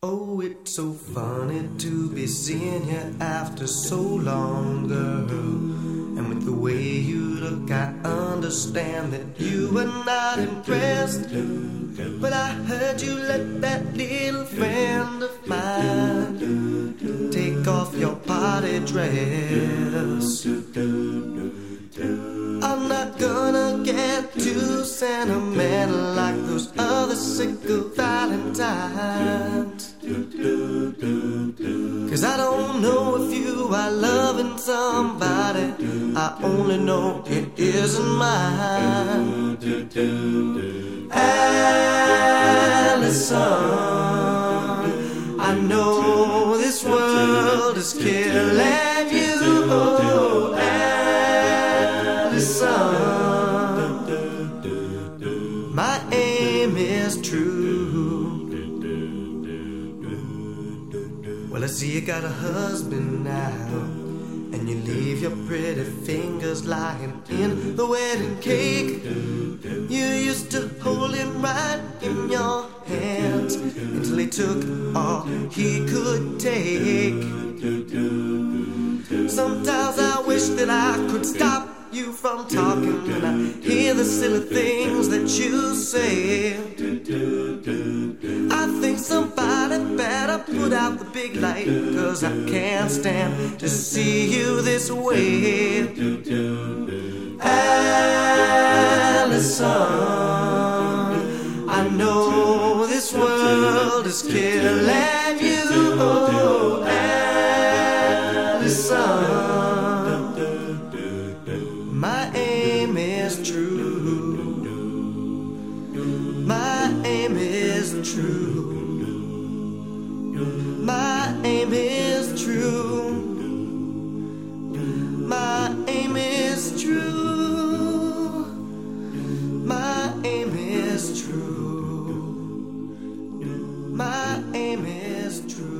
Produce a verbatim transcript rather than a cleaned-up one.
Oh, it's so funny to be seeing you after so long, girl. And with the way you look, I understand that you were not impressed. But I heard you let that little friend of mine take off your party dress. I'm not gonna get too sentimental like those other single Valentines, 'cause I don't know if you are loving somebody, I only know it isn't mine. Allison, I know this world is killing you. Oh, Allison, my aim is true. Well, I see you got a husband now, and you leave your pretty fingers lying in the wedding cake. You used to hold him right in your hands until he took all he could take. Sometimes I wish that I could stop you from talking when I hear the silly things that you say. I think somebody better put out the big light, 'cause I can't stand to see you this way. Allison, I know this world is killing you. Oh, Allison, my aim is true. My aim is true. My aim is true. My aim is true. My aim is true. My aim is true.